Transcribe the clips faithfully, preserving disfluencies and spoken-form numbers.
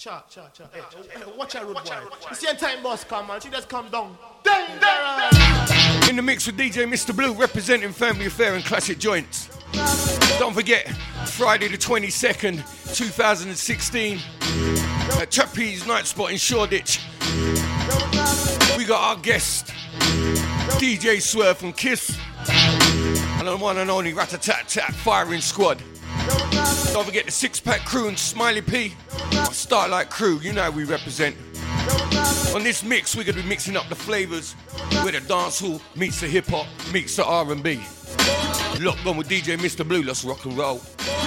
Cha, cha, cha. Hey, hey, watch out, road boy. The same time boss come, man. She just come down. Dangerous. In the mix with D J Mister Blue, representing Family Affair and Classic Joints. Don't forget, Friday the twenty-second, two thousand sixteen, at Trapeze Night Spot in Shoreditch. We got our guest, D J Swerve from Kiss, and the one and only Rat-a-tat-tat Firing Squad. Don't forget the Six Pack Crew and Smiley P, our Starlight Crew. You know how we represent. On this mix, we're going to be mixing up the flavours where the dancehall meets the hip-hop, meets the R and B. Locked on with D J Mister Blue, let's rock and roll. Yo,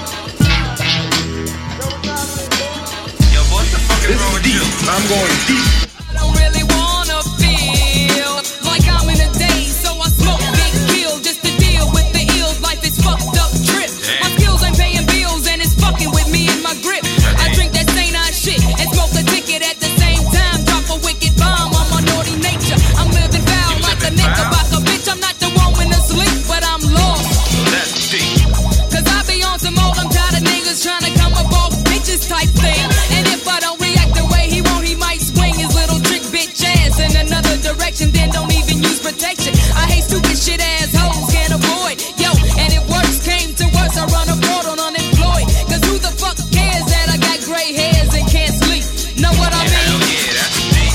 what the fuck is wrong with you? I'm going deep. I don't really wanna feel like I'm in a daze, so I smoke big pill just to deal with the ills. Life is fucked up trip. My skills ain't paying bills and it's fucking with me in my grip. I drink that Saint Iron shit and smoke a ticket at the same time. Drop a wicked bomb on my naughty nature. I'm living foul like a knickerbocker, bitch. I'm not the one when asleep, but I'm lost. That's deep. Cause I be on some old, I'm tired of niggas trying to come up off bitches type thing. And if I don't react the way he want, he might swing his little trick bitch ass in another direction, then don't even use protection. I hate stupid shit ass hoes, can't avoid. Yo, and if worse came to worse, I run abroad on unemployed. Cause who the fuck cares that I got gray hairs and can't sleep? Know what I mean? Hell yeah, that's deep.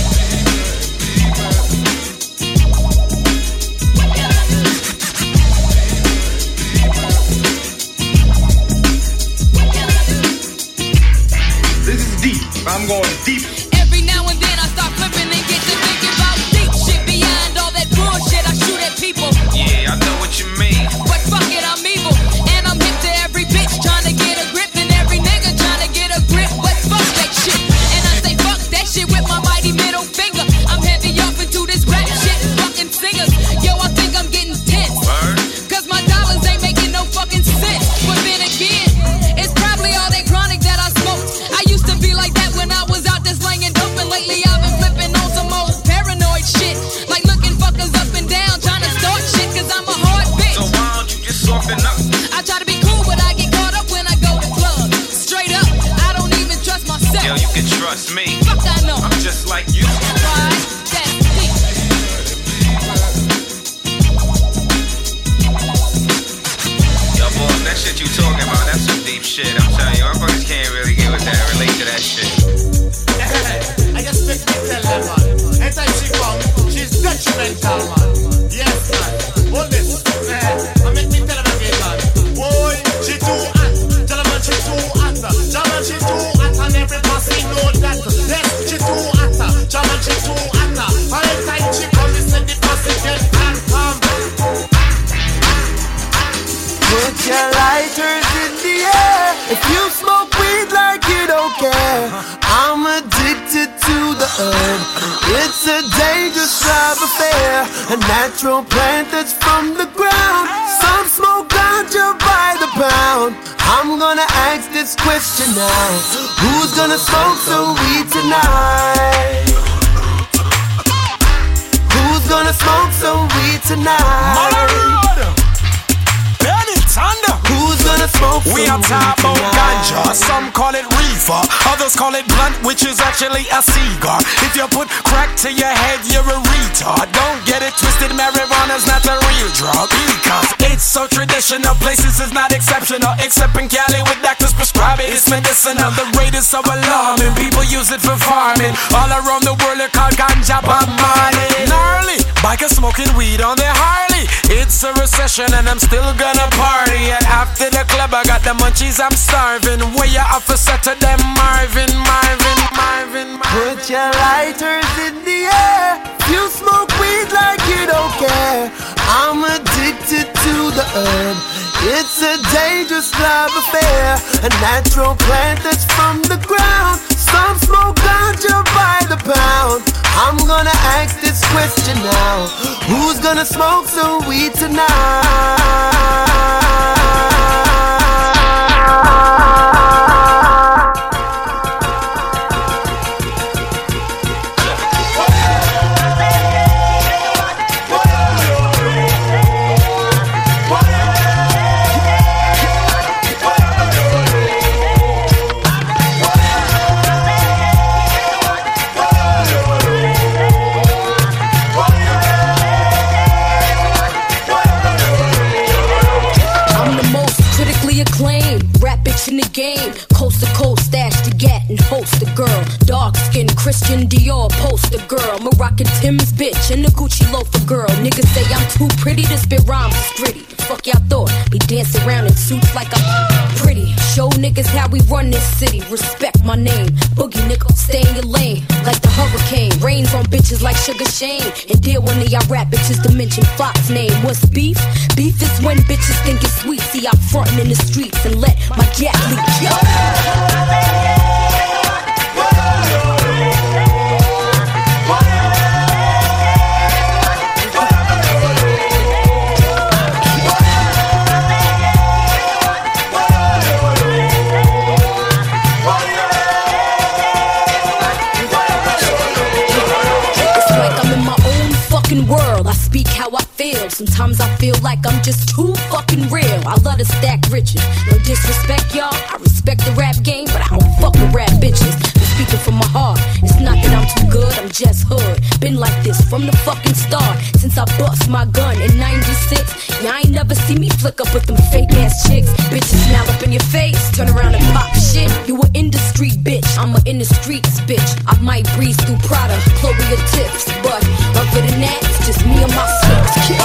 This is deep. I'm going deep. Every now and then I start flipping and get to thinking about deep shit beyond all that bullshit I shoot at people. Yeah, I know what you mean. But fuck it, I'm evil. And I'm hip to every bitch trying to get a grip, and every nigga trying to get a grip. But fuck that shit. And I say fuck that shit with my mighty middle finger. I'm heavy off into this rap shit, fucking singers. Yo, I think I'm getting tense. Cause my dollars ain't making no fucking sense. But then again, it's probably all that chronic that I smoked. I used to be like that when I was out there slinging dope, and lately I've been flipping on some old paranoid shit. Like looking fuckers up and down, trying to start shit, cause I'm a hard bitch. So why don't you just soften up? I try to be cool, but I get caught up when I go to clubs. Straight up, I don't even trust myself. Yo, you can trust me. Fuck I know. I'm just like you. Right? That's deep. Yo, boy, that shit you talking about, that's some deep shit. I'm telling you, motherfuckers can't really get with that, relate to that shit. I just make me tell them, man. Anytime she come, she's detrimental, man. Yes, man. Hold this. Eh, I make me tell them again, man. Boy, she too hot. Tell them, man, she too hot. Tell them, she too hot. And every person know that. Yes, she too hot. Tell them, she too hot. And every time she come, listen, the person get hot. Come. Put your lighters in the air. If you smoke weed like you don't care, I'm addicted to the herb. It's a dangerous love affair, a natural plant that's from the ground. Some smoke ganja by the pound. I'm gonna ask this question now: who's gonna smoke some weed tonight? Who's gonna smoke some weed tonight? Who's gonna smoke some We are talking about ganja. Some call it reefer, others call it blunt, which is actually a cigar. If you put crack to your head, you're a retard. Don't get it twisted, marijuana's not a real drug, because it's so traditional. Places is not exceptional, except in Cali with doctors prescribe it. It's medicinal. The rate is so alarming, people use it for farming. All around the world they call ganja Bob Marley. Gnarly, bikers smoking weed on their Harley. It's a recession and I'm still gonna party. And after the club I got the munchies, I'm starving. Where you officer to them Marvin, Marvin, Marvin, Marvin. Put your lighters in the air. You smoke weed like you don't care. I'm addicted to the herb. It's a dangerous love affair, a natural plant that's from the ground. Some smoke ganja by the pound. I'm gonna ask this question now: who's gonna smoke some weed tonight? girl. Dark skin, Christian Dior poster girl. Moroccan Tim's bitch and the Gucci loafer girl. Niggas say I'm too pretty to spit rhymes is gritty. The fuck y'all thought? Be dancing around in suits like I'm pretty. Show niggas how we run this city. Respect my name. Boogie nigga, stay in your lane. Like the hurricane. Rains on bitches like Sugar Shane. And dear one of y'all rap bitches to mention Fox name. What's beef? Beef is when bitches think it's sweet. See, I'm frontin' in the streets and let my gas leak. Yo! World, I speak how I feel. Sometimes I feel like I'm just too fucking real. I love to stack riches. No disrespect, y'all. I respect the rap game, but I don't fuck with rap bitches. I'm speaking from my heart. It's not that I'm too good, I'm just hood. Been like this from the fucking start. Since I bust my gun in ninety-six. Y'all ain't never see me flick up with them fake ass chicks. Bitches smile up in your face, turn around and pop shit. You a in the street bitch, I'm a in the streets bitch. I might breeze through Prada, Chloe or Tips, but other than that, it's just me and my slips, kid.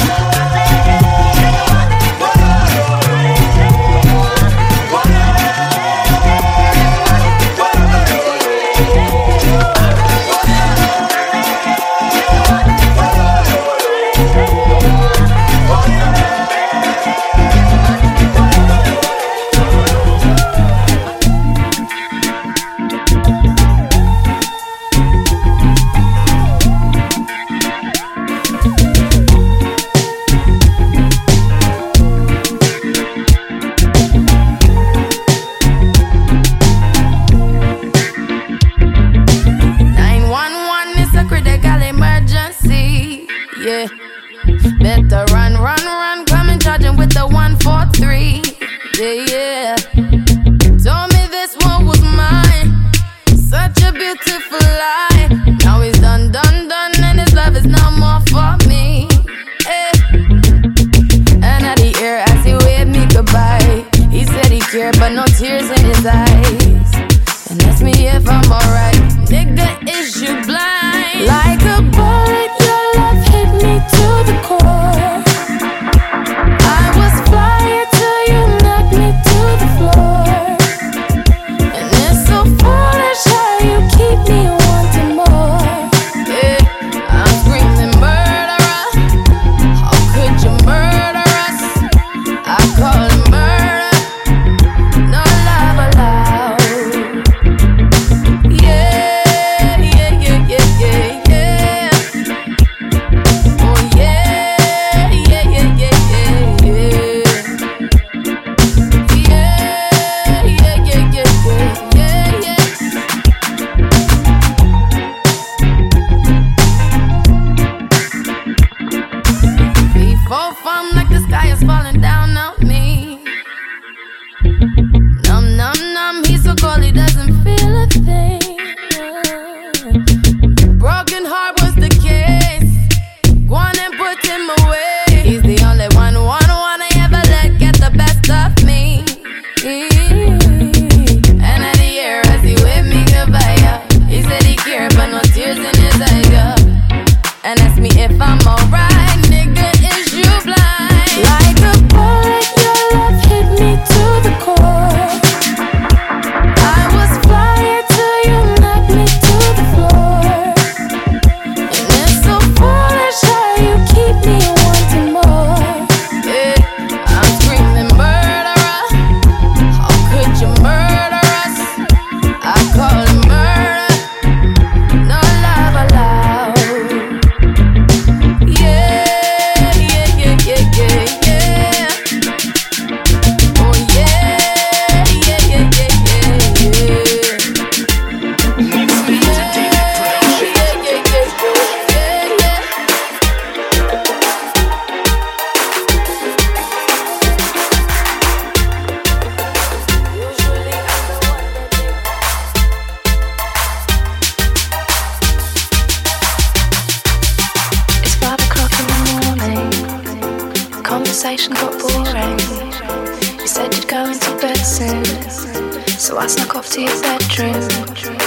Better run, run, run, coming charging with the one four three. Yeah, yeah. Told me this one was mine. Such a beautiful lie. Now he's done, done, done, and his love is no more for me. Hey. And at the ear as he waved me goodbye, he said he cared, but no tears in his eyes. And asked me if I'm alright. Nigga, is you blind? Like a bullet, your love hit me to the core. I was flying till you knocked me to the floor. And it's so foolish how you keep me wanting more. Yeah, I'm screaming murderer. How could you murder us? I call it murder. No love allowed. Yeah, yeah, yeah, yeah, yeah, yeah. Oh yeah, yeah, yeah, yeah, yeah, yeah. Yeah, yeah, yeah, yeah, yeah, yeah. Before fun like the sky is falling down on me. Numb, numb, numb, he's so cold he doesn't feel a thing. Broken heart was the case. Go on and put him away. He's the only one, one, one I ever let get the best of me. And at the air as he waved me goodbye, yeah. He said he cared, but no tears in his eyes, yeah. And asked me if I'm alright. Nigga, is you blind? Like a bullet, your love hit me to the core. I was flying till you knocked me to the floor. And it's so foolish how you keep me wanting more. Yeah, I'm screaming murderer. How could you murder us? I call it murder. No love allowed. Yeah, yeah, yeah, yeah, yeah, yeah. Oh yeah, yeah, yeah, yeah, yeah, yeah. Yeah, yeah, yeah, yeah, yeah, yeah. Usually I'm the one that they It's five o'clock in the morning. Conversation got boring. You said you'd go into bed soon, so I snuck off to your bedroom.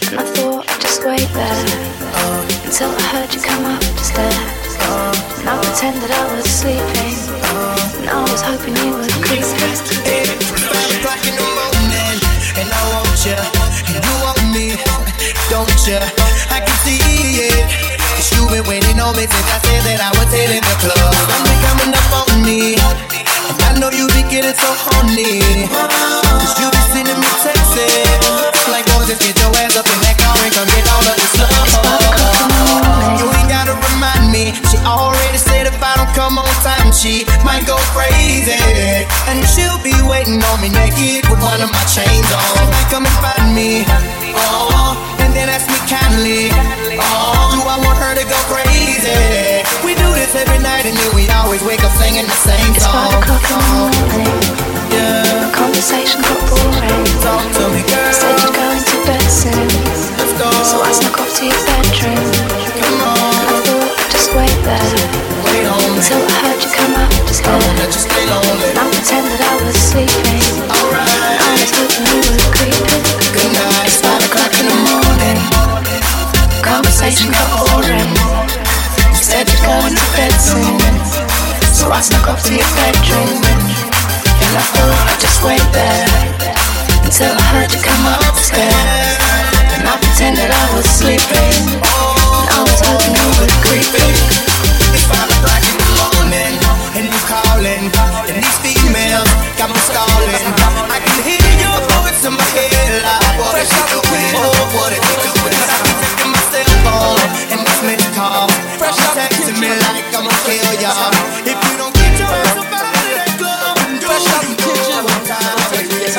I thought I'd just wait there until I heard you come up the stairs. And I pretended I was sleeping, and I was hoping you would creep in. Five o'clock in the morning, and I want you, and you want me, don't you? I can see it, 'cause you've been waiting on me since I said that I was hitting the club. Something coming up on me, and I know you be getting so horny, 'cause you be sending me texts, like, oh, just get your ass up in that car and come get all of this love. You ain't gotta remind me, she already said if I don't come on time, she might go crazy. And she'll be waiting on me naked with one of my chains on. Come and find me, oh, and then ask me kindly, oh, do I want her to go crazy? We do this every night and then we always wake up singing the same It's song. five o'clock in the morning. Yeah. The conversation got boring. Talk to me, girl. Said you're going to bed soon, Let's go. so I snuck off to your bedroom. Come on, I thought I'd just wait there wait on me. until I heard you come up the I won't stairs. let you stay lonely. And I pretended I was sleeping, and I Alright, was hoping you would creep in. good night. It's five o'clock in the morning. Conversation got boring. You said you're going to bed soon, so I snuck off to your bedroom. And I thought I'd just wait there until I heard you come up the stairs. And I pretended I was sleeping, and I was hoping you would creep in. It's five o'clock in the morning, and you calling, and these females got me stalling. I can hear your voice in my head, like, what is she doing? Oh, what is she doing? I be checking my cell phone, and this missed call. She texting me like I'ma kill y'all. If you don't get your ass up out of that club, do you know what time it is?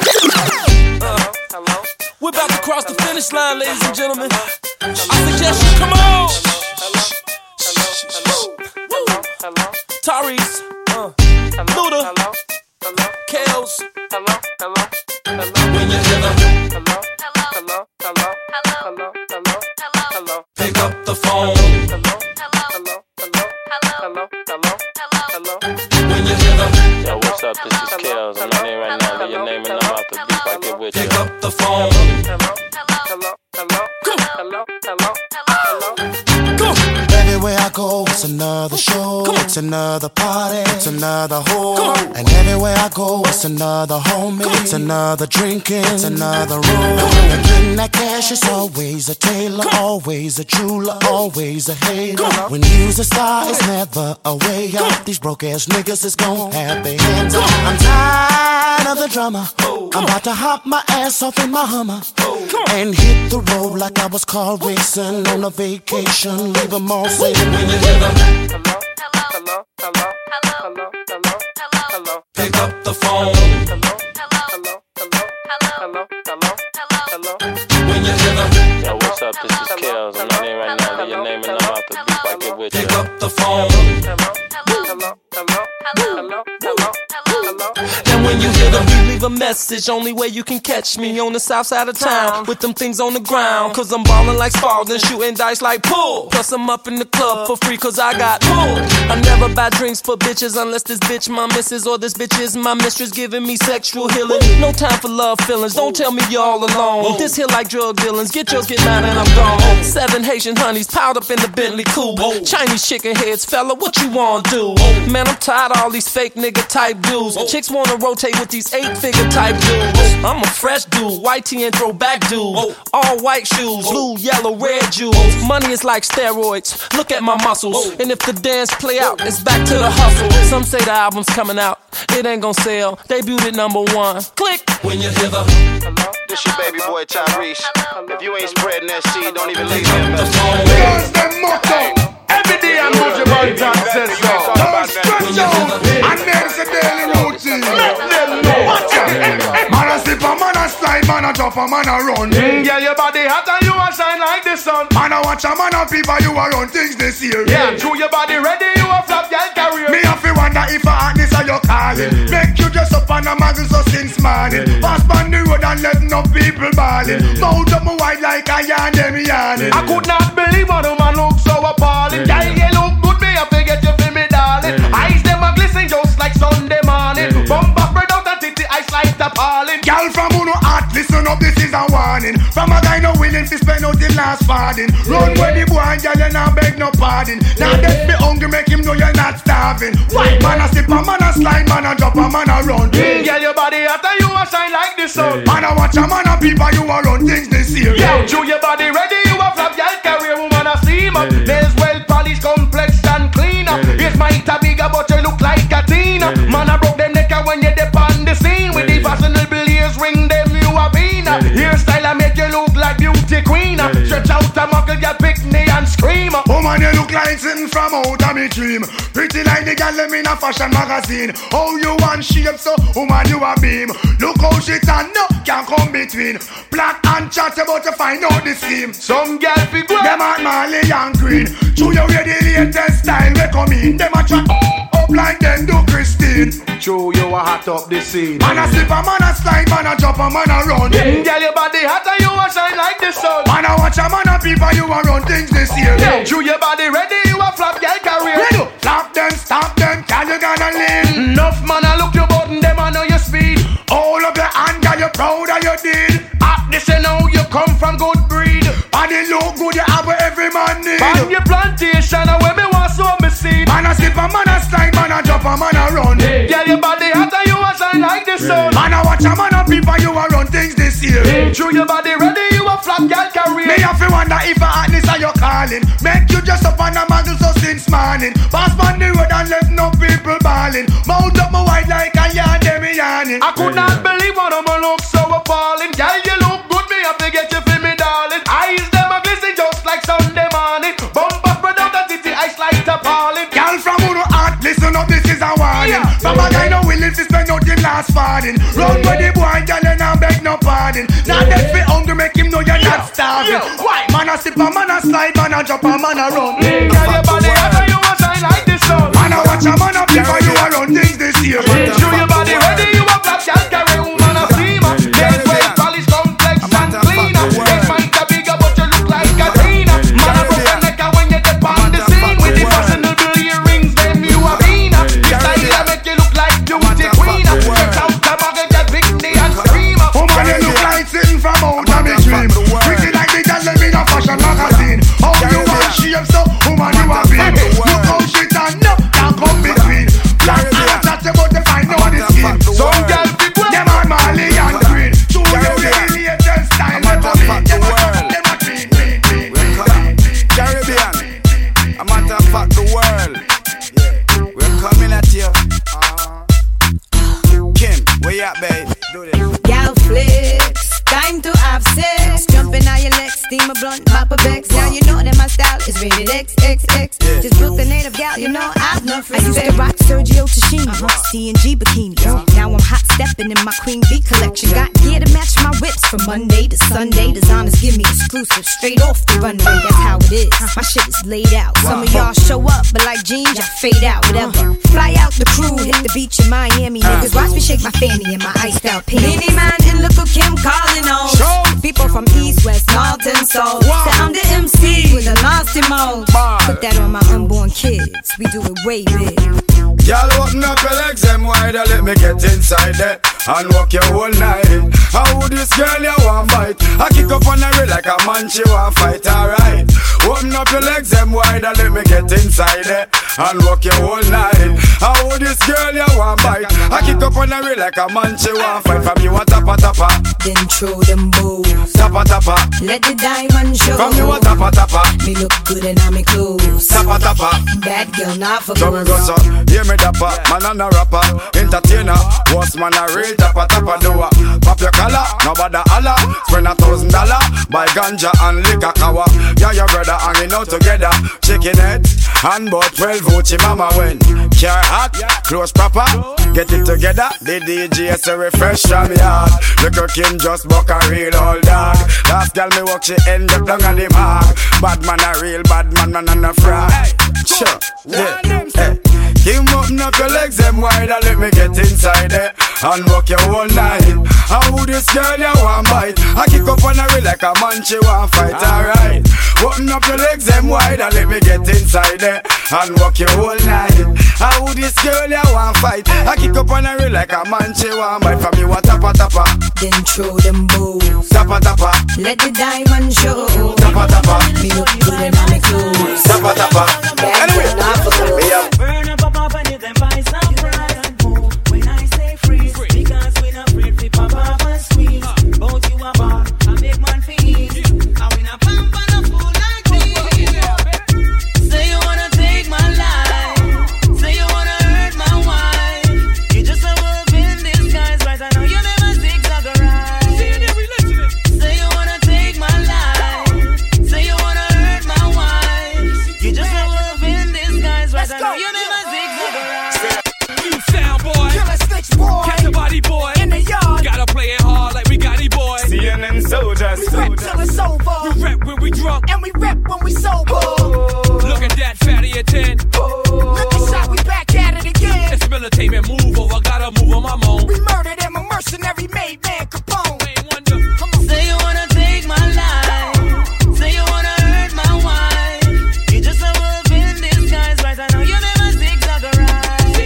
We're about to cross the finish line, ladies and gentlemen. I suggest you come on. Tyrese, uh, Luda, Kels. When you hear the pick up the phone. When you hear the Yo, what's up? This is Kels. I'm not in right now. Leave your name and number out the beat. I get with you. pick up the phone. Everywhere I go, it's another show, it's another party, it's another hoe. And everywhere I go, it's another homie, it's another drinking, it's another room. And getting that cash is always a tailor, always a jeweler, always a hater. When you's a star, it's never a way out. These broke ass niggas is gon' have their hands on. I'm tired of the drama. I'm about to hop my ass off in my Hummer and hit the road like I was Carl Wilson on a vacation. Leave them all safe. When you hear the pick up the phone. When you hear the Yo, what's up? This is Kels. I'm not in right now. Leave your name and number out the beat. I get with you. pick up the phone. And when you hear them, you leave a message. Only way you can catch me on the south side of town with them things on the ground. Cause I'm ballin' like Spalding, shooting dice like pool. Plus I'm up in the club for free cause I got pull. I never buy drinks for bitches unless this bitch my missus or this bitch is my mistress giving me sexual healing. No time for love feelings, don't tell me you're all alone. This here like drug dealings, get yours, get mine and I'm gone. Seven Haitian honeys piled up in the Bentley coupe. Chinese chicken heads, fella, what you wanna do? Man, I'm tired of all these fake nigga type dudes. Chicks wanna rotate with these eight figure type dudes. I'm a fresh dude, white tee and throwback dude. All white shoes, blue, yellow, red jewels. Money is like steroids, look at my muscles. And if the dance play out, it's back to the hustle. Some say the album's coming out, it ain't gon' sell. Debuted at number one. Click when you hear the This your baby boy Tyrese. If you ain't spreading that seed, don't even leave him. Girls, them motto. Every day I move your body to says so. Don't stretch out. And there's a daily routine. Let them know. Watch out. Man a slip a man a slide, man a jump a man a run. Mm, yeah, your body hot and you a shine like the sun. Man a watch a man a fever, you a run things this year. Yeah, true your body ready, you a flop girl career. Me a fi wonder if a hotness are you calling. Make you dress up on a muzzle so since morning. Pass on the road and let no people balling. Mouth up my white like a yarn, them yarning. I could not believe how the man look so appalling. Yeah, you look good, me I forget you feel me darling. Eyes them a glisten just like Sunday morning. Bumper spread out and titty, I I slide appalling. Girl from Uno Art, listen up, this is a warning. From a guy no willing to spend out him last farthing. Run where the boy, girl, you not beg no pardon. Now that be hungry, make him know you're not starving. Why? Man a sip, a man a slide, man a drop, a man a run. Mm, girl, your body after you a shine like the sun. Man a watch a man a people, you a run things this year. Yo, chew your body ready, you a flap, y'all carry a woman a steam up. Nails well polished, complex and clean up. It's might a bigger, but you look like a teen. Man a broke the neck when you dip on the scene. With the fashionable ears ring them, you a bean. Hairstyle a make you look like beauty queen. Stretch out a muckle, get pick me and scream. Oh man, you look like sitting from out of me dream. Pretty like the girl in a fashion magazine. Oh, you want shape, so woman you a beam. Look how she turn up, can't come between. Black and chat about to find out the scheme. Some girl pick one. Them are Marley and Green. Chew you with the latest style we come in. Them a try up like them do Christine. Chew you a hot up the scene. Man a slip, a man a slide, man a drop, a man a run. Yeah, girl your body hot and you a shine like the sun. Man a watch a man a people, you a run things this year. Yeah, chew your body ready, you a flap girl career. Ready? Flap them, stop them, girl you gonna live. Enough man a look your button, them a know your speed. All of your hand, girl you proud of your deed. At this you know you come from good breed. Body look good, you have what every man need. On your plantation, and when me want sow me seed. Man a slip, a man a slide, man a drop, a man a run. Hey. Girl your body hot and you a shine like the sun. Man a watch a man a people, you a run things this year. Hey. Chew your body ready, you a flap girl career. Me have to wonder if a hotness are you calling. Make you just up on a muggle so since morning. Pass on the road and left no people balling. Mount up my white like a yarn, them me yarning. I could not believe one of my looks so appalling. Girl you look good, me have to get you for me darling. Eyes them a glisten just like Sunday morning. Bump up and down the city, ice like appalling. Girl from Uno Art, listen up, this is a warning. Yeah. From a guy no willing to spend out him last farthing. Run with the boy, girl, and I beg no pardon. Now that be hungry, make him know you're yeah. not starving. Yeah. Why? Man a sip, a man a slide, man a drop, a man a run. Mm, girl, your body hot and you a shine like the sun. Man a watch a man a people, you a run things this year. Show your body ready, you a flap, girl, carry woman a steamer. Nails well polished, complex and clean. It's might a bigger, but you look like a teen. Man a broke the neck when you dip on the scene. With the fashionable earrings, them you a bean. Your style a make you look like beauty queen. Stretch out the muggle, get big knee and scream. Oh man, you look like sitting from out of me dream. Pretty like the girl in a fashion magazine. Oh, you want shape, so woman you a beam. Look how she turn up, can't come between. Black and chat about to find out the scheme. Some girl pick one. Them are Marley and Green. Chew you with the latest style we come in. Them a clean, clean, clean, clean. Caribbean, a matter of fact the world. Yeah, we're coming at you. Kim, where you at, babe? Do this. Gal flicks, time to have sex. Jumping on your legs, steam a blunt, pop a vex. Now you know that my style is rated X X X. Yeah. Just book the native gal, you know I've no free. I used to rock Sergio Tashini, uh-huh. C and G bikinis. Uh-huh. Now I'm hot stepping in my Queen Bee collection. Got gear to match my whips from Monday to Sunday. Designers give me exclusive straight off the runway. That's how it is. My shit is laid out. Some of y'all show up, but like jeans, I fade out. Whatever. Fly out the crew, hit the beach in Miami. Niggas watch me shake my fanny in my iced out pants. Mini man and Little Kim calling on. People from East, West, North, and South. Say I'm the M C with the nasty mode. Put that on my unborn kids. We do it way big. Y'all open up your legs them wider, let me get inside there and walk your whole night. How would this girl you want fight? I kick up on her real like a man she want fight, alright. Open up your legs them wider, let me get inside there and walk your whole night. How would this girl you want fight? I kick up on her real like a man she want fight. From you a tappa tappa, then throw them bows. Tappa tappa, let the diamond show. From you a tappa tappa, me look good and I'm clothes. Tappa tappa, bad girl not for so me go so, hear me dapper, man and a rapper, entertainer, worst man a real tappa tappa doer. Pop your collar, nobody holla, spend a thousand dollar, buy ganja and liquor cover. Yeah, your brother hanging out together, chicken head, and about twelve Gucci mama when. Car hot, clothes proper, get it together, the D J is a refresh from yard. Little Kim just buck a real old dog. Last girl me walk, she end up down on the mark. Bad man a real bad man, man and a fraud. Sure, yeah, hey. Keep open up your legs them wide and let me get inside there and walk you all night. How would this girl you want bite? I kick up on her like a man she want fight. Alright, open up your legs them wide and let me get inside there and walk you all night. How would this girl you want fight? I kick up on her like a man she want bite. From you what tapa tapa, then throw them bows. Tapa tapa, let the diamond show. Tapa tapa, me look good in my clothes. Tapa tapa. Anyway, me up. Burn up up up and you can buy some pride. When I say freeze, because we not afraid to pop up and squeeze. Both you a bar, I make man feel. I win a pump and a fool like me. Say you wanna take my life. Say you wanna hurt my wife. You just a wolf in disguise, right? I know you never zigzag around. Say you wanna take my life. Say you wanna hurt my wife. You just a wolf in disguise, right? I know you never zigzag around. New sound boy, Killer Sticks boy, catch the body boy in the yard. Gotta play it hard like we got it boy. C N N soldiers, we rep till it's over. We rep when we drunk and we rep when we sober. Look at that fatty at ten. Look at shot, we back at it again. It's military move over, gotta move on my moan. We murdered him, a mercenary made man Capone. Come on. Say you wanna take my life. Say you wanna hurt my wife. You just a wolf in disguise, right? I know you never zigzag around.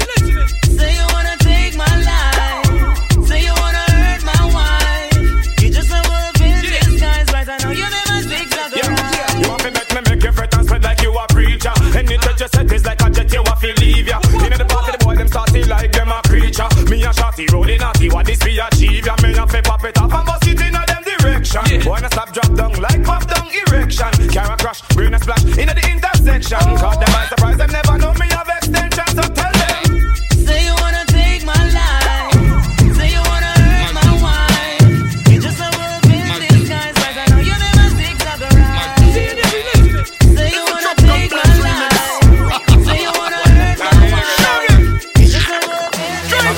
Say you wanna take my life. Say you wanna hurt my wife. You just a wolf in disguise, right? I know you never zigzag around. You want to make me make your friend and spread like you a preacher. Any touch you set is like a jet, you want to leave ya. In the party, the boy them starting like them a creature. Me a shotty rolling naughty, what this we achieve ya. Me a fi pop it off and bust it in a them direction. Yeah. Wanna stop, drop down like pop down erection. Camera crash, brain a splash in the intersection. Caught them by surprise, them never know me have extension. So tell them. Say you wanna take my life. Say you wanna hurt my wife. You just a wolf in disguise, right? I know you never zigzag around. Say you wanna take my life. Say you wanna hurt my wife. You just a wolf in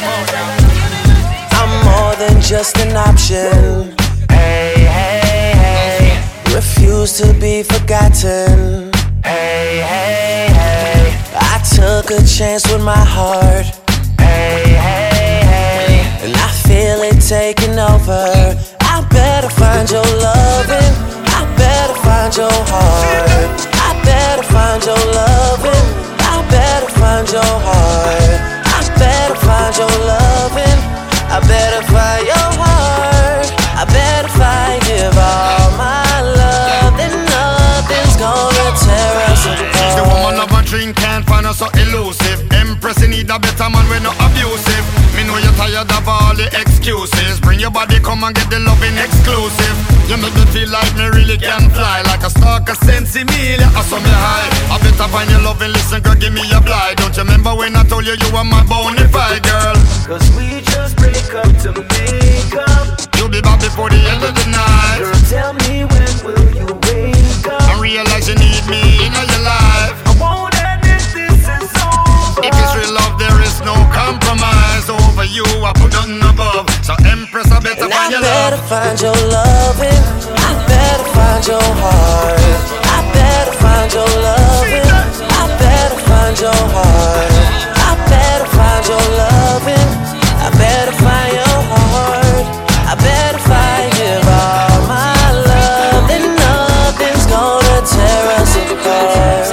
disguise. I'm more than just an option. Hey, hey, hey. Refuse to be forgotten. Hey, hey, hey. I took a chance with my heart. Hey, hey, hey. And I feel it taking over. I better find your loving. I better find your heart. I better find your loving. I better find your heart. I better find your loving. I better find your heart. I better find, give all my love. Then nothing's gonna tear us apart. The woman of a dream can't find her so elusive. Empress, you need a better man, we're not abusive. Me know you're tired of all the excuses. Bring your body, come and get the loving exclusive. You make me feel like me really can fly. Like a stalker, sense me, I saw me high. I better find your loving, listen, girl, give me a blind. Don't you remember when I told you you were my bonafide girl? Cause we just break up to make up. You'll be back before the end of the night. Girl, tell me when will you wake up? And realize you need me in your life. I won't admit this is over. If it's real love, there is no compromise. Over you, I put nothing above. So Empress, I better and find I your better love. find your loving. I better find your heart. I better find your loving. I better find your heart. I better find your loving. I better find your heart. I better find give all my love. Then nothing's gonna tear us apart.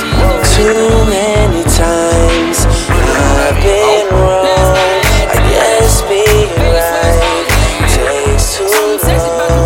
Too many times I've been wrong. I guess being right takes too long.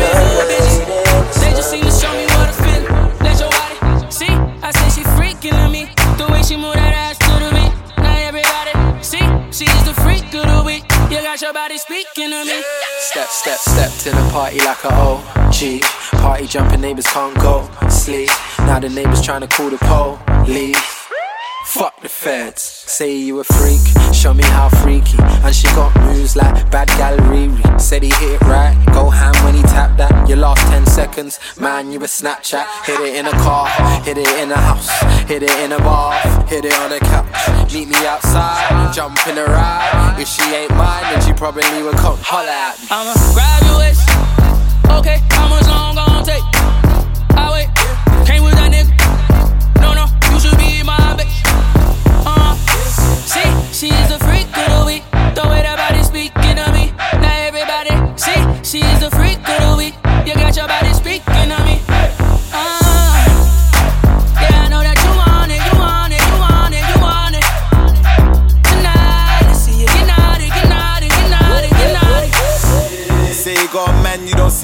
They just seem to show me what I feel. Let your body see. I say she freaking on me. The way she move that ass to the beat. Now everybody see. She's the freak of the week. You got your body speaking to me. Step, step, step to the party like a O G. Party jumping, neighbors can't go sleep. Now the neighbors trying to call the police. Fuck the feds. Say you a freak, show me how freaky. And she got moves like bad gal Riri. Said he hit it right, go ham when he tapped that. Your last ten seconds, man, you a Snapchat. Hit it in a car, hit it in a house, hit it in a bar, hit it on a couch. Meet me outside, jump in a ride. If she ain't mine, then she probably would come holler at me. I'ma grab your waist. Okay, how much long gon' take? I wait, came with that nigga. No, no, you should be my bitch. Uh,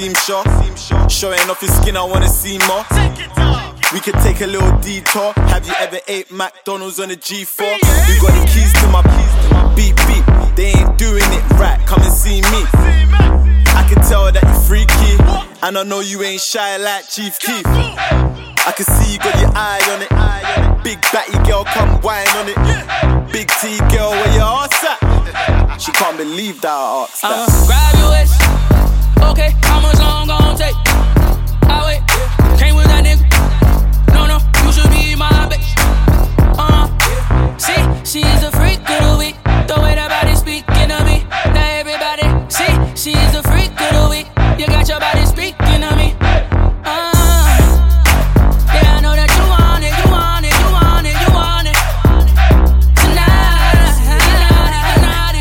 seem sure. Showing off your skin, I wanna see more. We could take a little detour. Have you ever ate McDonald's on a G four? You got the keys to my beep beep. They ain't doing it right, come and see me. I can tell that you're freaky, and I know you ain't shy like Chief Keef. I can see you got your eye on it. Big batty girl, come whine on it. Big T girl, where your ass at? She can't believe that I asked that. Uh, grab your waist. Okay, how much long gon' take? I wait, came with that nigga. No, no, you should be my bitch. Uh, see, she's a freak of the week. The way that body speaking to me. Now everybody, see, she's a freak of the week. You got your body speaking to me. Uh, yeah, I know that you want it, you want it, you want it, you want it. Tonight, tonight,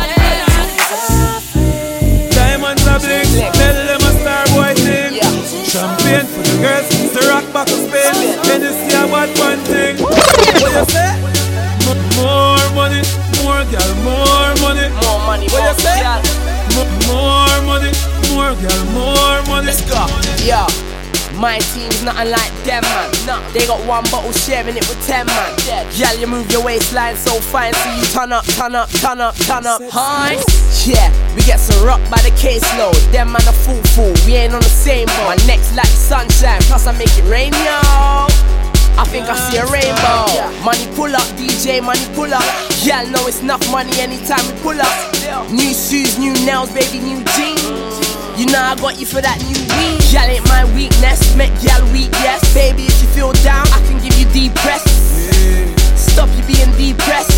tonight, Diamonds are blink, tell them a star boy thing. Champagne for the girls, the rock back of Spain. Then you see a bad man thing. What you say? M- more money, more girl, more money. More money, what more you say? M- more money, more girl, more money. Let's go, yeah. My team's nothing like them, man. No. They got one bottle sharing it with ten, man. Yeah, you move your waistline so fine, so you turn up, turn up, turn up, turn up. Hi. Yeah, we get some rock by the caseload. Them man a fool fool, we ain't on the same boat. My neck's like the sunshine, plus I make it rain, yo. I think I see a rainbow. Money pull up, D J, money pull up. Yeah, I know it's enough money anytime we pull up. New shoes, new nails, baby, new jeans. You know I got you for that new weed. Y'all ain't my weakness, make y'all weak, yes. Baby, if you feel down, I can give you deep press. Stop you being depressed.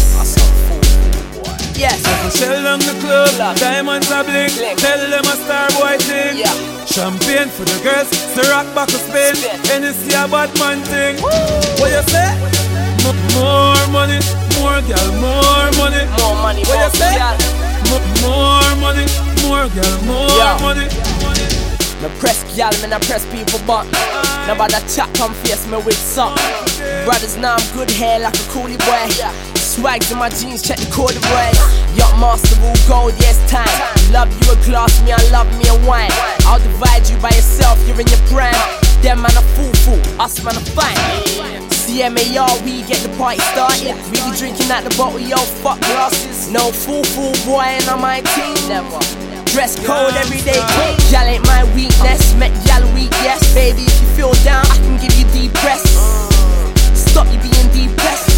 Yes. Shell down the club, diamonds are blink. Tell them a star boy thing. Champagne for the girls, the rock back of Spain. And you see a bad man thing. What you say? M- more money, more girl, more money. More money, what more you say? M- more money, more girl, more yeah. money. Me press gyal, me nah press people but nobody chat come face me with some. Brothers now I'm good hair like a coolie boy. Swags in my jeans, check the code boy. Yacht master rule gold, yes time. Love you a glass, me I love me a wine. I'll divide you by yourself, you're in your prime. Them man a fool fool, us man a fine. C M A R, we get the party started. We be drinking at the bottle, yo, fuck glasses. No fool fool boy and on my team. Never. Dress code every day clean. Y'all ain't my weakness, make y'all weak, yes. Baby, if you feel down, I can give you deep press. Stop you being depressed.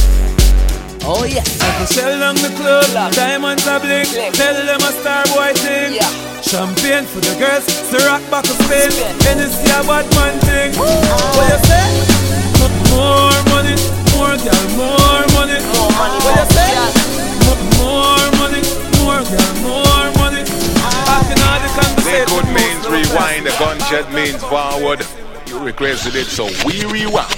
Oh yes. Shell down the club, diamonds are blink. Tell them a star boy thing. Champagne for the girls, the rock back of Spain. And you see a bad man thing. What you say? M- more money, more girl, more money. More money, what you say? M- more money, more girl, more money. Liquid means rewind, the gunshot means forward. You requested it, so we rewind.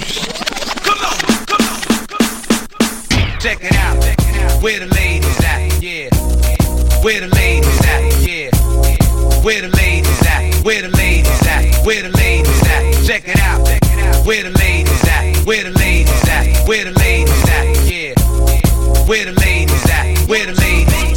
Check it out, where the ladies at, yeah. Where the ladies at, yeah. Where the ladies at, where the ladies at, where the ladies at. Check it out, where the ladies at, where the ladies at, where the ladies at, yeah. Where the ladies at, where the ladies at.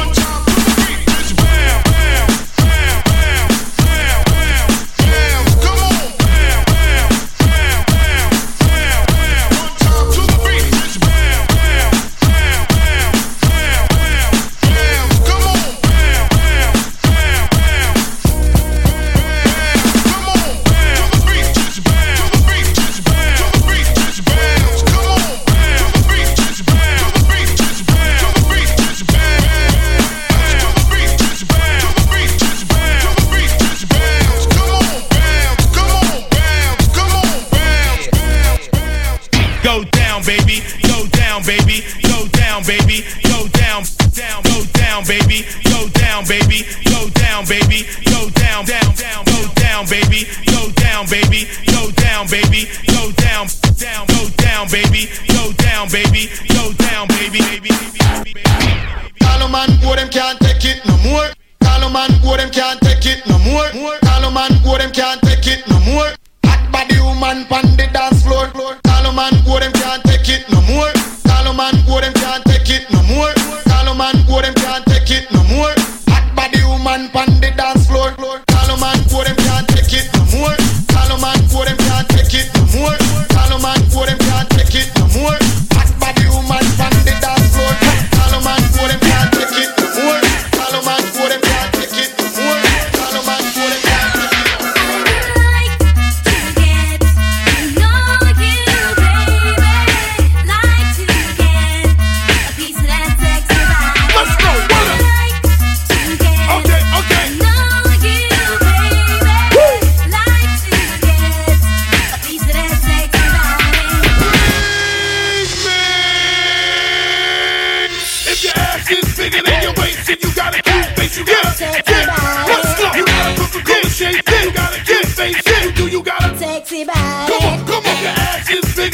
Baby, go down, down, go down, baby, go down, baby, go down, baby, go down, down, down, go down, baby, go down, baby, go down, baby, go down, down, go down, baby, go down, baby, go down, baby, baby. Call a man, who them can't take it no more. Call a man, who them can't take it no more. Call a man, who them can't take it no more. Hot body woman pon the dance floor. Call a man, who them can't take it no more. Call a man, who them can't take it no more. Call a man, who them can't take it no more. Hot body woman pon the dance floor. Call a man,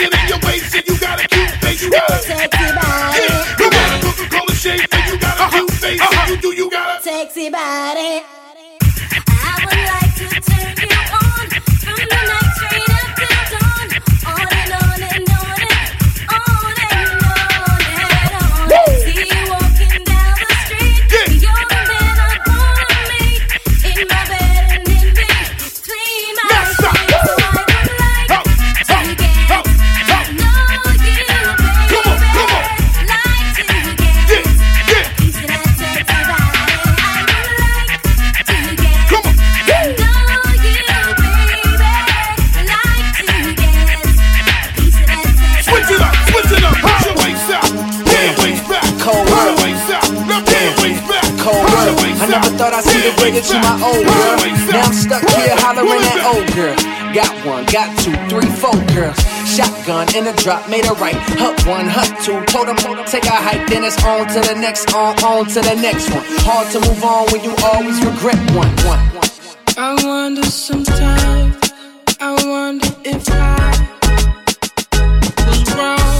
shaking in your waist and you got a cute face. You got a sexy body. Yeah. You got a Coca-Cola shake and you got a cute face. Uh-huh. And you do, you got a sexy body. I would like to turn you on from the night straight up till dawn. On and on and on and on and on and on. See you walking down the street. Yeah. You're the man I wanna meet in my bed and in between my legs. So I would like oh. to oh. get oh. to know you, baby. Come on, come on. Like to get yeah. Yeah. a piece of that sexy body. I would like to get come on. to know you, baby. Like to get a piece of that sexy Switch it up, switch it up. Put your waist out. Put your waist back. Cold Put your work. waist out. Now put your waist back. Cold Put your work. waist I never out. thought I'd see the way that you my old girl. Now I'm stuck here hollering at old girl. Got one, got two, three, four girls. Shotgun in a drop, made a right. Hut one, hut two. Told them take a hike, then it's on to the next, on, on to the next one. Hard to move on when you always regret one, one. I wonder sometimes, I wonder if I was wrong.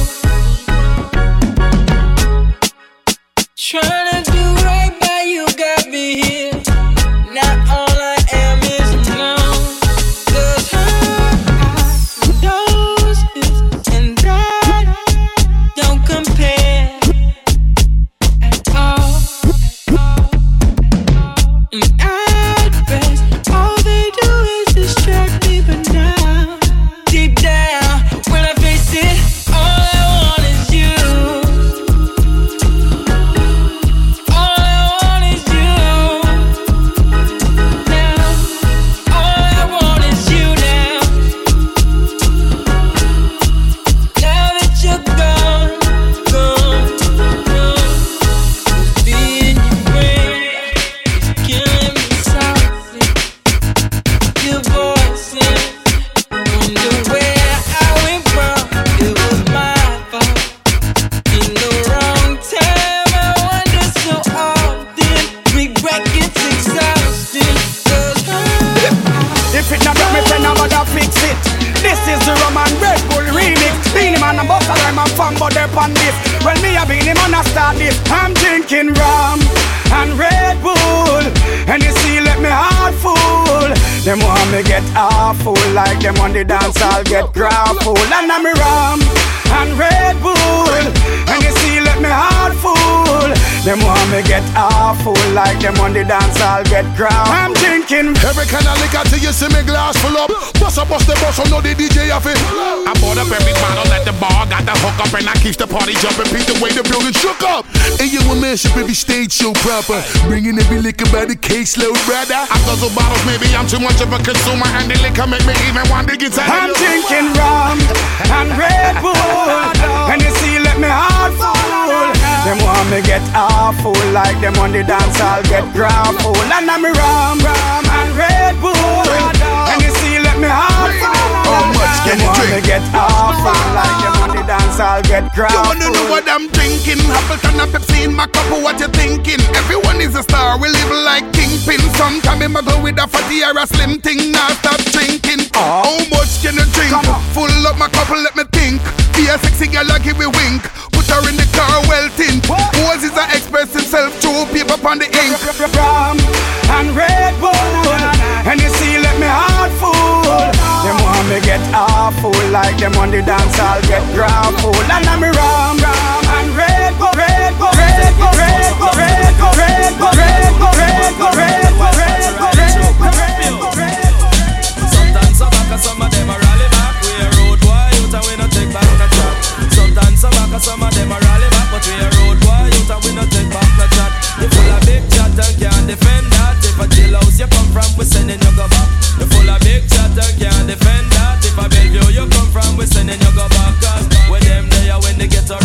Trying to do right by you got me here. Not all I am is alone. Cause her knows this and that don't compare at all. And at best, all they do is distract me. But now, deep down, when I face it, all I want is you. All I want is you. Now, all I want is you now. Now that you're gone, gone, gone. Being your friend is killing me softly. Your voice wonder where I went wrong. It was my fault. In the wrong time, I wonder so often. Regret gets exhausting. Cause If it not broke me, friend, I'm gonna fix it. This is the Roman Red Bull remix. Beanie Man and Buster, I'm a fan, but they're on this. Well, me a Beanie Man, I start this. I'm drinking rum and Red Bull, and you see, let me heart full. Them want me get awful, like them on the dance, I'll get grappled. And I'm rum and Red Bull, and you see, let me heart full. Them want me get awful, like them on the dance, I'll get grappled. I'm drinking Every kind of liquor till you see me glass full up. Bust up, bust the bus, so know the D J of it. I bought up every bottle at the bar, got the hook up, and I keep the party jumping. Beat the way the building shook up. And you a man should every stage show proper. Bringing every liquor by the caseload, brother. I guzzle bottles, maybe I'm too much of a consumer, and the liquor make me even want to get tired. I'm drinking rum and Red Bull, and you see, let me heart full. Them want me get awful, like them on the dance, I'll get grappled. And I'm rum, rum and Red Bull, and you see, let me heart full. How much can you drink? Me get awful, like them on the dance, I'll get grappled. You wanna know what I'm drinking? Appleton and Pepsi in my cup, what you thinking? Everyone is a star, we live like kingpin. Sometimes I go with a fatty or a slim thing, now stop drinking. How much can you drink? Full up my cup, let me think. Be a sexy girl, I give you wink. Put her in the car, well tint. Who's is a express himself through paper on the ink. Rum and Red Bull, and you see, let me heart full. Them want me get awful, like them on the dance, I'll get grappled. And I'm rum, rum and Red Bull, Red Bull, Red Bull, Red Bull, Red Bull, Red Bull, Red Bull, Red Bull, Red Bull, Red Bull, Red Bull, Red Bull. Sometimes I back and some of them are rally back. We a road boy, you and we no take back no chat. Sometimes I back and some of them are rally back, but we a road boy, you and we no take back no chat. You full of big chat and can't defend that. If a jailhouse you come from, we sending you go back. You full of big chat and can't defend that. If a Bellevue you come from, we sending you go back. Cause with them there when they get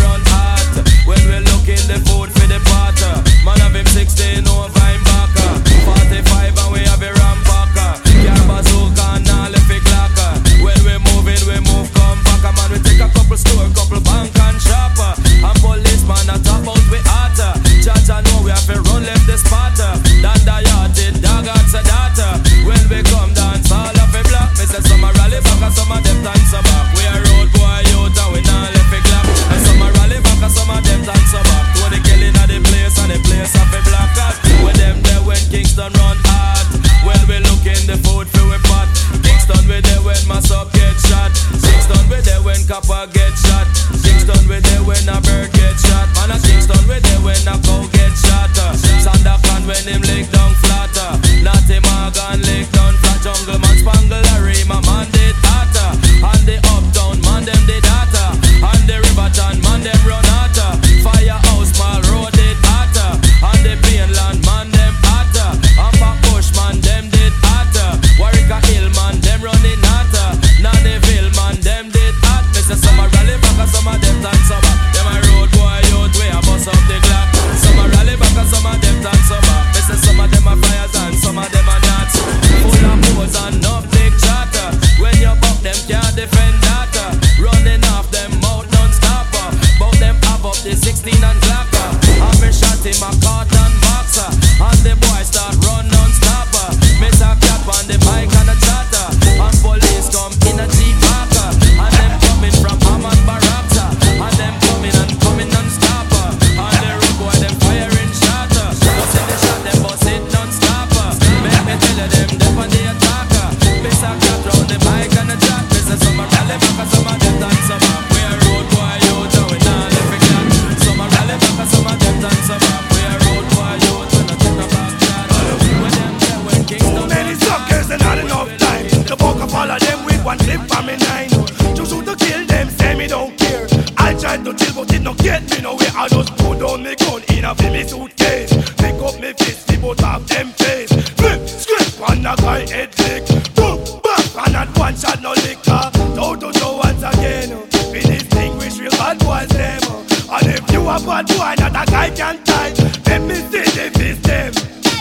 up all of them with one clip from me nine. To shoot to kill them, say me don't care. I tried to chill but it no get me nowhere. I just put down me gun in a me suitcase. Pick up me fist, the both of them face. Flip, script, on a guy head lick. Boom, back, and at one shot no liquor. Toe to toe once again. We distinguish real bad boys them. And if you a bad boy, not a guy can tie. Let me see the fist them.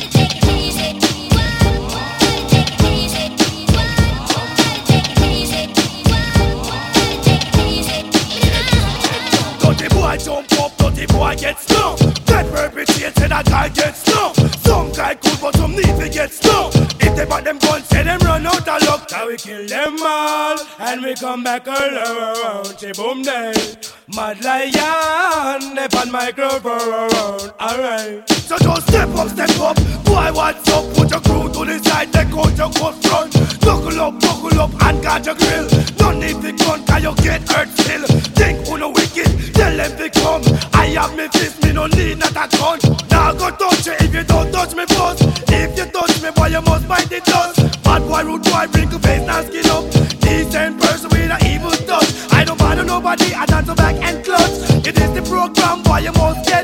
Dirty boy jump up, dirty boy get stung. That perpetrated a guy get stung. Some guy cool but some need to get stung. If they bought them guns, say them run out of luck. Now we kill them all, and we come back around. Say boom day, Mad Lion, they on microphone. Alright, so just step up, step up. Boy, what's up? Put your crew to the side, take out your ghost front. Buckle up, buckle up, and guard your grill. No need to gun, cause you get hurt still. Think who no wicked, tell them to come. I have me fist, me no need not a gun. Now go touch you if you don't touch me first. If you touch me, boy, you must bite the dust. Bad boy, rude boy, wrinkle face, now skin up. Decent person with an evil touch. I don't bother nobody, I dance back and clutch. It is the program, boy, you must get.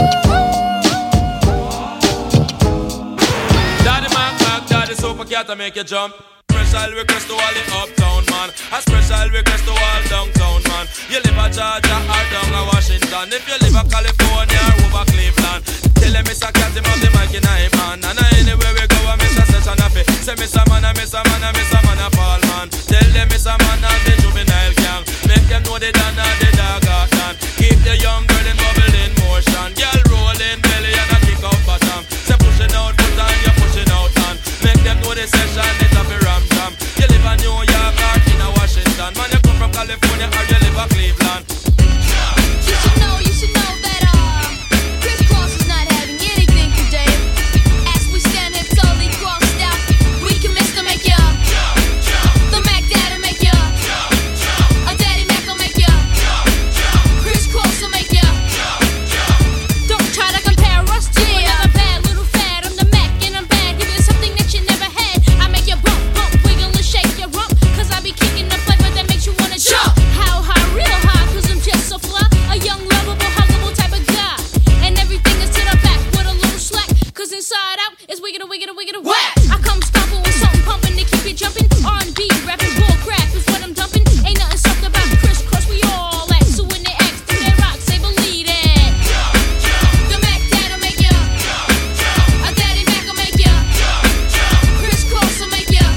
Daddy Mac Mac, Daddy Super Cat, I make you jump. Special request to all the uptown man. A special request to all downtown man. You live a Georgia or down a Washington. If you live a California or over Cleveland, tell them Mister Cat him have the mic in him hand. And anywhere we go, I miss a session of it. Say Mister Man, I miss a man, I miss a man, a fall man. Tell them Mister Man and the juvenile gang. Make them know they done and the dog got done. Keep the young girl in bubble in motion. Girl rolling belly and a kick out bottom. Say pushing out foot and you pushing out hand. Make them know the session it a be ram jam. You live in New York or in a Washington. Man, you come from California or you live in Cleveland. You should know, you should know that uh, Chris Cross is not having anything today. As we stand here totally crossed out, we can miss to make ya. The Mac Daddy make ya. A Daddy Mac will make ya. Chris Cross will make ya. Don't try to compare us to another bad little fad. I'm the Mac and I'm bad. Give you something that you never had. I make you bump, bump, wiggle and shake your rump. Cause I be kicking the flavor that makes you wanna jump. How high, real high, cause I'm just so fly. A young, lovable, huggable type of guy. And everything is to the back with a little slack. Cause inside out is wiggin' wiggin' wiggin' whack. I come stomping with something pumping to keep you jumping. R and B, rapping, bull crap is what I'm dumping. Ain't nothing soft about Chris Cross, we all act. So when they ask, do they rock, say believe it. The Mac Dad'll make ya. A Daddy Mac will make ya. Chris Cross will make ya.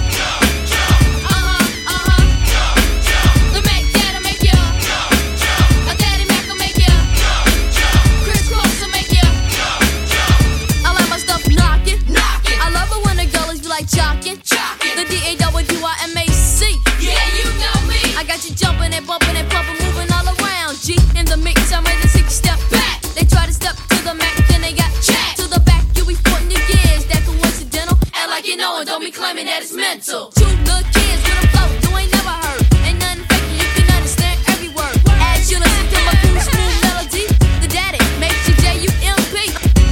Uh-huh, uh-huh. The Mac Dad'll make ya. A Daddy Mac will make ya. Chris Cross will make ya. I like my stuff knocking. I love it when the girlies be like jocking. The D A W I M A C. Yeah, you know me. I got you jumping and bumping and pumping, moving all around. G in the mix, I'm ready to six step back. They try to step to the Mac, then they got chat. To the back, you be sporting your gears. That coincidental. Act like you know it, don't be claiming that it's mental. Two little kids with a flow you ain't never heard. Ain't nothing fake, you can understand every word. As you listen to my cool, smooth melody, the daddy makes you J U M P.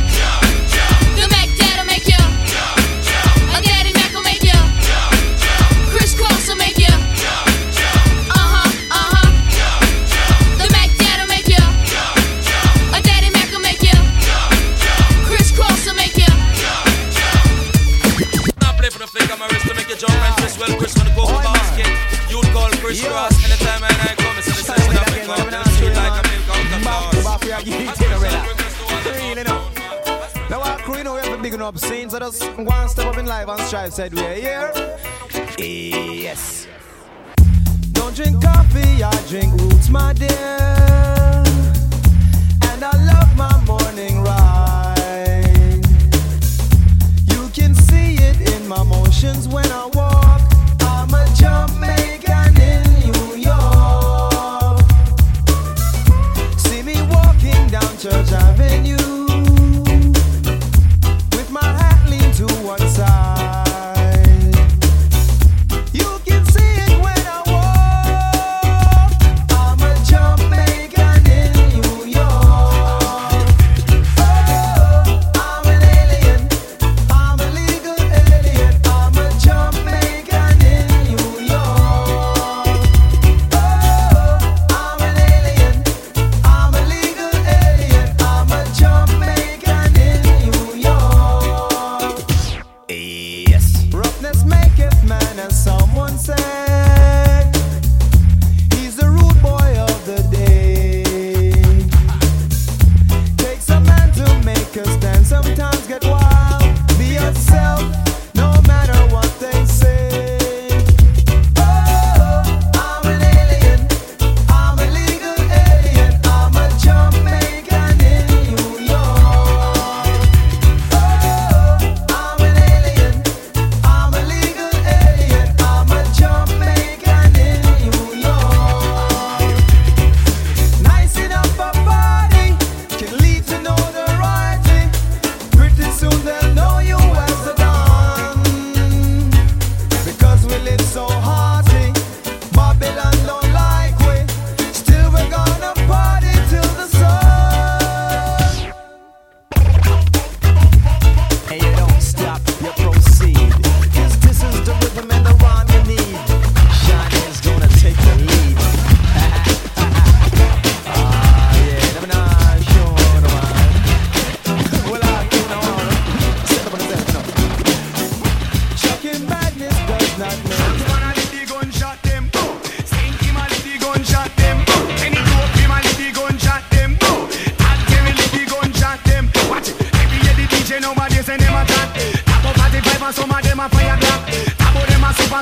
The Mac Dad'll make ya. A Daddy Mac will make ya. Chris Cross will make ya. Uh-huh, uh-huh. The Mac Dad'll make ya. A Daddy Mac will make ya. Chris Cross will make ya. I play for the flick of my wrist to make you jump and twist. Well, Chris for the cocoa basket. You'd call Chris Cross anytime I I come. It's in the session of the club. Then sweet like a milk out the Now, our crew, you know, we have a big enough scene, so just one step up in live and strive, said we're here. Yes. Don't drink coffee, I drink roots, my dear. And I love my morning ride. You can see it in my motions when I walk. I'm a Jamaican in New York. See me walking down Church Avenue. To one side, you can see it when I walk. I'm a Jamaican.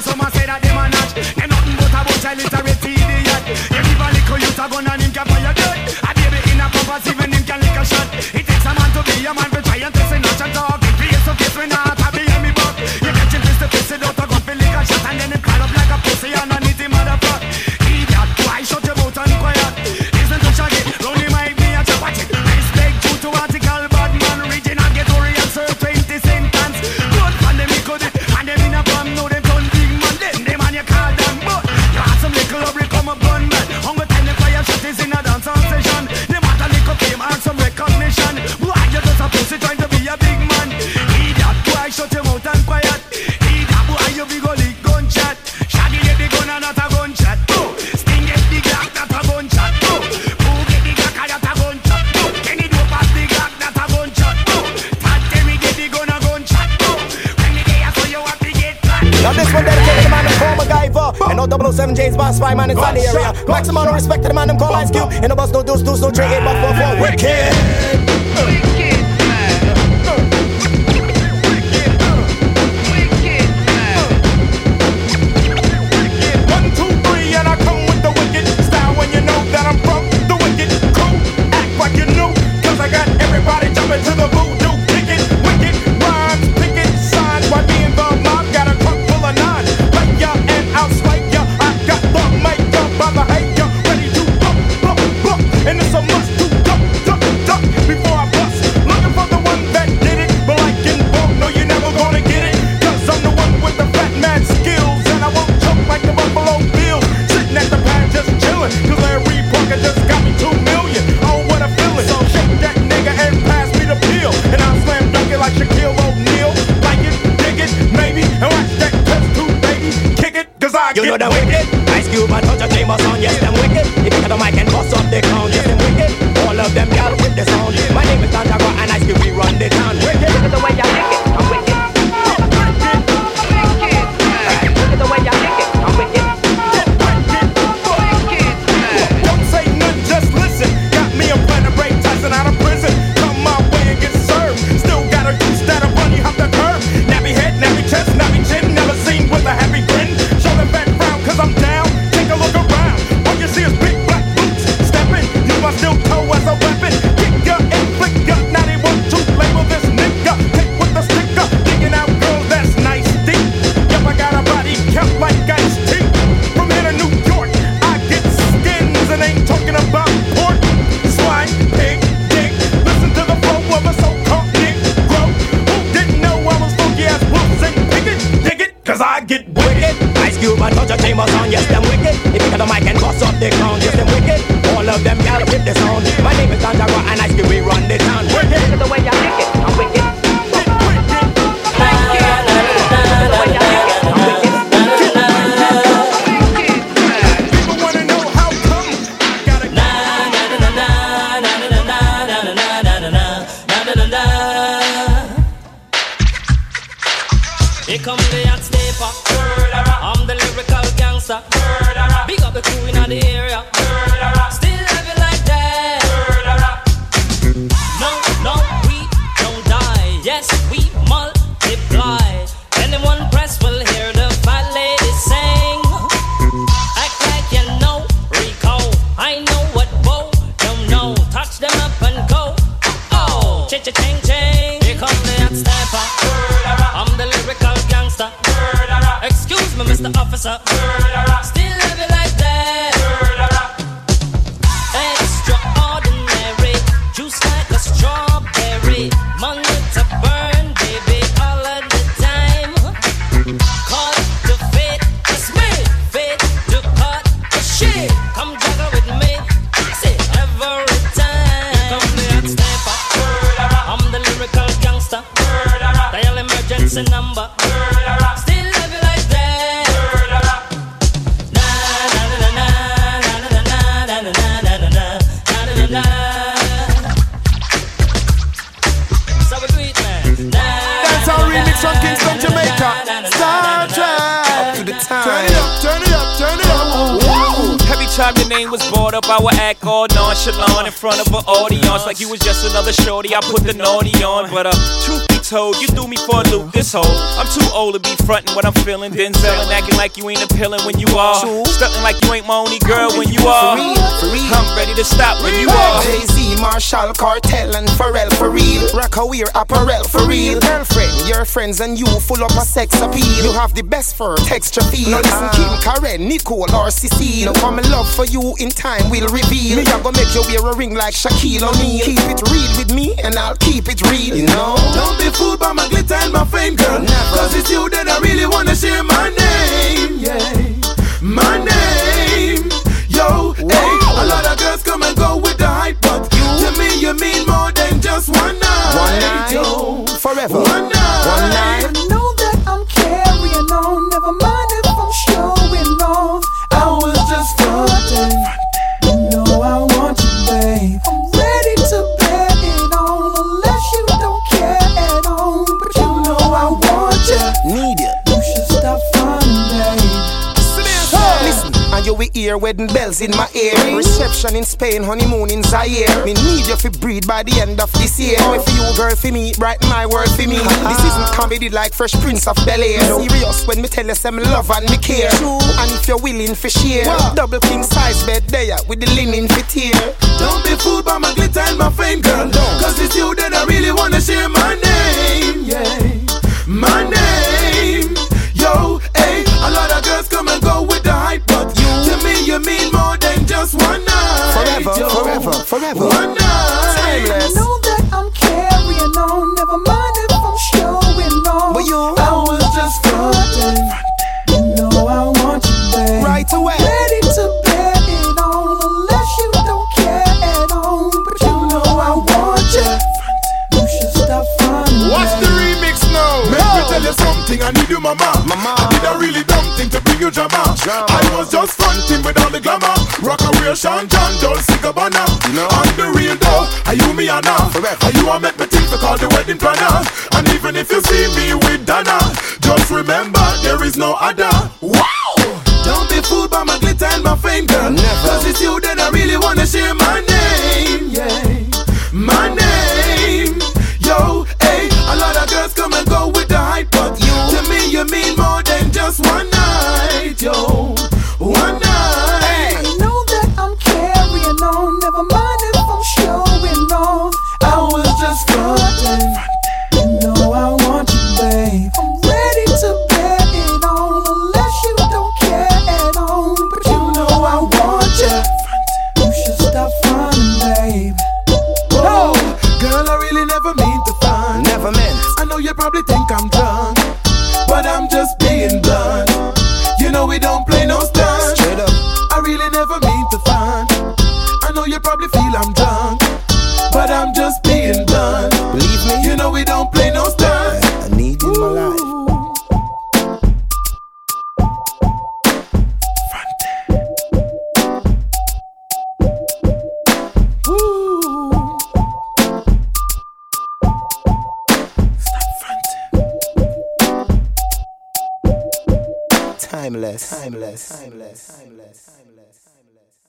some a say that them a notch. Them nothing but a bunch of literate idiot. You give a little youth a gun and him can fire gun. A baby in a compass, even him can lick a shot. It takes a man to be a man for try and test and notch and talk. It face to face when not a behind me back. You catch him face to face, it out a gun for lick a shot. And then him call up like a pussy underneath him motherfucker. Idiot, why shut your mouth and quiet? Listen to Shaggy, round him mic me a chop at it. Respect you to article, bad man, original get oriented, serve twenty sentence. Good pandemic could it, and them in a bomb, know them done big man. Them, them and you call them, but you have some little up, come up gunman. Hunger time the fire shot is in a dance on session. Them want a little fame and some recognition. Why you just a pussy trying to be a big man? Idiot, why shut your mouth and quiet? Idiot, why you big old gunshot? Shaggy get the gun and not a gunshot. Oh, Sting get the Glock, not a gunshot. Oh, who get the Glock and not a gunshot? Oh, Kenny do pass the Glock, not a gunshot. Oh, Todd Terry get the gun and gunshot. Oh, when the day I saw you have to get flat. Now this one dedicated to the man them call MacGyver. And no double oh seven J's boss spy man inside the area. Maximum no respect to the man them call Ice Cube. And no bus no deuce deuce no three eight but four four. Wicked. Wicked man. One, two, three, and I come with the wicked style when you know that I'm from the wicked crew. Act like you knew, cause I got everybody jumping to the voodoo. Kick it, wicked, rhymes, pick it, signs. By me and the mob, got a trunk full of nine. Play ya and I'll slay ya. I got the makeup by the hay ya. Ready to bump, bump, bump. And it's a must to duck, duck, duck before I bust. Looking for the one that did it, but like in bulk, no, you're never gonna get it. Cause I'm the one with the fat mad skills. And I won't choke like the Buffalo Bills. Sitting at the pad just chillin'. Cause Larry Parker just got me two million. Oh, what a feeling. So shake that nigga and pass me the pill. And I'll slam dunk it like Shaquille O'Neal. Like it, dig it, maybe. And watch that test tube, baby. Kick it, cause I You get know the wicked. Ice Cube and touch a famous on. Yes, them wicked. If you got the mic and bust up the crown. Yes, them wicked. All of them y'all with the sound. My name is Don Jaguar and Ice Cube. We run the town. Wicked. Look at the way y'all lick it. I'm wicked. Look at the way y'all lick it. I'm wicked. Don't say nothing, just listen. Got me a plan to break Tyson out of prison. Come my way and get served. Still got a goose that'll run you off the curb. Nappy head, nappy chest, nappy chin. Never seen with a happy grin. Show the back frown, cause I'm down. Take a look around. All you see is big black boots. Stepping, you must still toe as a weapon. Kick ya and flick ya. Now they want to label this nigga. Take with the sticker. Digging out girls that's nice deep. Yep, I got a body count like Ice T. From here to New York, I get skins and ain't talking about pork. Swine, pig, dick. Listen to the flow of a so-called Negro. Who didn't know I was funky as wolves and pick it, dig it, cause I get wicked. Ice Cube and touch a famous on. Yes, them wicked. If you got the mic and bust up the crown. Yes, them wicked. All of them y'all with the sound. My name is Don Jaguar and Ice Cube. We run the town. Wicked. Look at the way y'all lick it. I'm wicked. Here come the hot stepper. I'm the lyrical gangster. Big up the crew in the area. Still living like that. No, no, we don't die. Yes, we multiply. Anyone press will hear the fat lady sing. Act like you know Rico. I know what Bo don't know. Touch them up and go. Oh, cha-cha-ching-ching. Here come the hot stepper. I'm the lyrical gangster. Excuse me, Mister Officer. Still living like that. Extraordinary. Juice like a strawberry. Money to burn, baby, all of the time. Cut the fit, it's me. Fit to cut the shit. Come juggle with me. See, every time. Come the hot stepper. I'm the lyrical gangster. Dial emergency number. Still living like that. Na na na na na na na na na na na na na. So we do it, man. That's our remix from Kingston, Jamaica. Star Trek. Up to the time. Turn it up, turn it up, turn it up. Woo! Every time your name was brought up, I would act all nonchalant in front of an audience, like you was just another shorty. I put the naughty on, but uh, truth be told. You threw me for a loop, this hoe. I'm too old to be frontin' what I'm feeling. Denzel and acting like you ain't appealing when you are. Stuntin' like you ain't my only girl when you are. I'm ready to stop when you are. Jay-Z, Marshall, Cartel, and Pharrell for real. Rockaware, apparel for real. Girlfriend, your friends and you full up a sex appeal. You have the best fur, texture feel. Now listen, Kim, Karen, Nicole, or Cecile. Now come in love for you in time will reveal. Me I go make you wear a ring like Shaquille O'Neal. Keep it real with me and I'll keep it real, you know. Don't be fooled by my glitter and my fame, girl. Never. Cause it's you that I really wanna share my name, yeah. My name, yo, hey. A lot of girls come and go with the hype, but you, to me you mean more than just one night. One night, yo, forever. One night. One night. I know that I'm carrying on. Never mind if I'm showing off. I was just frontin'. You know I want you, babe. I'm ready to bet it on, unless you don't care at all. But you know I want you. Need you. You should stop frontin', babe. Listen, and you will hear wedding bells in my ear. Reception in Spain, honeymoon in Zaire. Me need you to breed by the end of this year. Me for you, girl, for me, brighten my world for me. This isn't comedy like Fresh Prince of Bel-Air. Serious when me tell you some love and me care. And if you're willing for share, double king size bed there with the linen for tear. Don't be fooled by my glitter and my fame, girl. Cause it's you that I really wanna share my name, yeah. My name, yo, hey. A lot of girls come and go with the hype, but you, to me you mean more than just one night. Forever, yo. forever, forever. One night. Timeless. I know that I'm carrying on. Never mind if I'm showing off. But you, I was just frontin'. You know I want you, babe. Right away. Ready to bet it on, unless you don't care at all. But you know I want you. You should stop frontin'. What's the remix now? Make me tell you something, I need you, mama. Mama. I did a really dumb thing to bring you drama. I was just fronting with all the glamour. Rockaware, Sean John, Dolce Gabbana. No. On the real though, are you me and now? Are you a make me think to call the wedding planner? And even if you see me with Dana, just remember there is no other. Wow! Don't be fooled by my glitter and my fame, girl. Never. Cause it's you that I really wanna share my name, yeah. My name, yo, hey. A lot of girls come and go with the hype, but you, to me you mean more than just one night, yo. One night. Hey. I know that I'm carrying on. Never mind if I'm showing off. I was just frontin'. You know I want you, babe. I'm ready to bet it on, unless you don't care at all. But you know I want you. You should stop frontin', babe. Oh, girl, I really never mean to front. Never meant. I know you probably think I'm drunk, but I'm just being blunt. You know we don't play no stunts. Straight up. I really never mean to front. I know you probably feel I'm drunk, but I'm just being blunt. Believe me, you know we don't play no stunts. I need you in my life. Timeless, timeless, timeless, timeless, timeless, timeless.